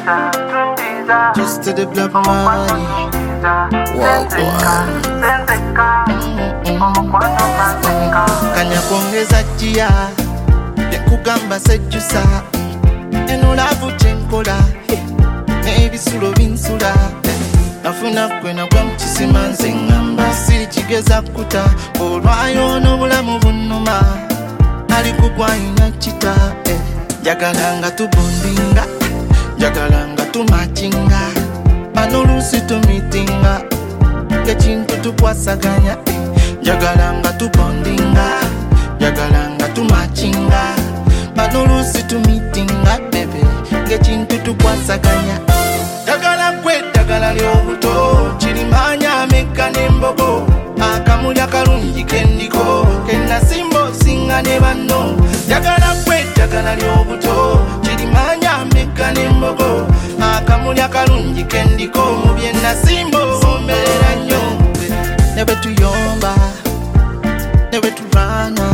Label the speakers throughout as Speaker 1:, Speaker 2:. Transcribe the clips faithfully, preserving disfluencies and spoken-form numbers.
Speaker 1: Just to the black money. Wow, kanya kuongeza jia nekugamba sejjusa eno lavu kyenkola n'ebisulo binsula nafuna gwe nagwa mu kisima nze ngamba siri kigeza kuta olwayo n'obulamu bunnuma ali kugwayina kita njagala nga tubondinga njagala nga tumakinga bano oluusi tumitinga ekintu tukwasaganya njagala nga tubondinga njagala nga tumakinga bano oluusi tumitinga bebe ekintu tukwasaganya njagala gwe eddagala ly'obuto kirimanya amekka n'embogo akamuli akalungi kendiko kennasimba osinga ne banno njagala gwe eddagala ly'obuto kirimanya amekka n'embogo akamuli akalungi kendiko mu bye nasimba omerera nnyo ne bwe tuyomba ne bwe turwana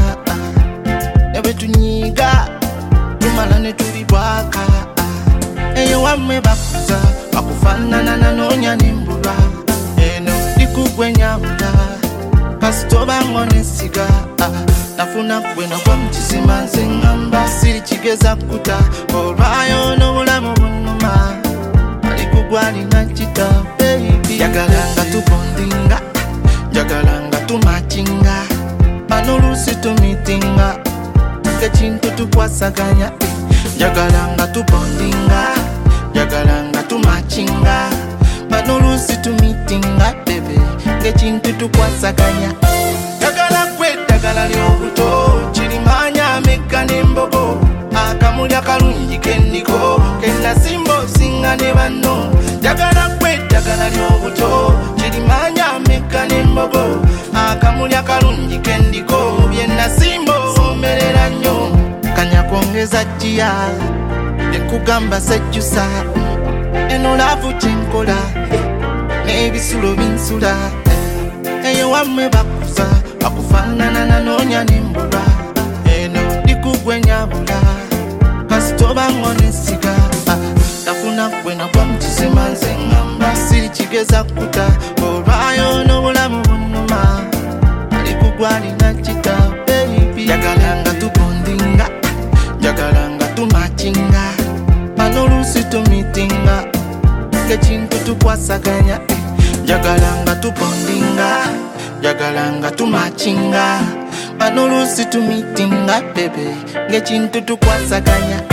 Speaker 1: ne bwe tunyiga tumala ne tulibwaka eyo wammwe bakuza bakufaanana nanoonya nembulwa eno likugwe nyabula kasitoba ngonesiga nafuna gwe nagwa mu kisima nze ngamba siri kigeza kuta olwayo n'obulamu bunnuma ali kugwalina kita baby njagala nga tubondinga njagala nga tumakinga bano oluusi tumitinga ekintu tukwasaganya njagala nga tubondinga njagala nga tumakinga bano oluusi tumitinga bebe ekintu tukwasaganya njagala gwe eddagala ly'obuto kirimanya amekka n'embogo akamuli akalungi kendiko kennasimba osinga ne banno njagala gwe eddagala ly'obuto kirimanya amekka n'embogo akamuli akalungi kendiko mu bye nasimba omerera nnyo kanya kuongeza jia nekugamba sejjusa eno lavu kyenkola n'ebisulo binsula eyo wammwe bakuza bakufaanana nanoonya nembulwa eno likugwe nyabula kasitoba ngonesiga nafuna gwe nagwa mu kisima nze ngamba siri kigeza kuta olwayo n'obulamu bunnuma ali kugwalina kita baby njagala nga tubondinga njagala nga tumakinga bano oluusi tumitinga ekintu tukwasaganya njagala nga tubondinga njagala nga tumakinga bano oluusi tumitinga bebe ng'ekintu tukwasaganya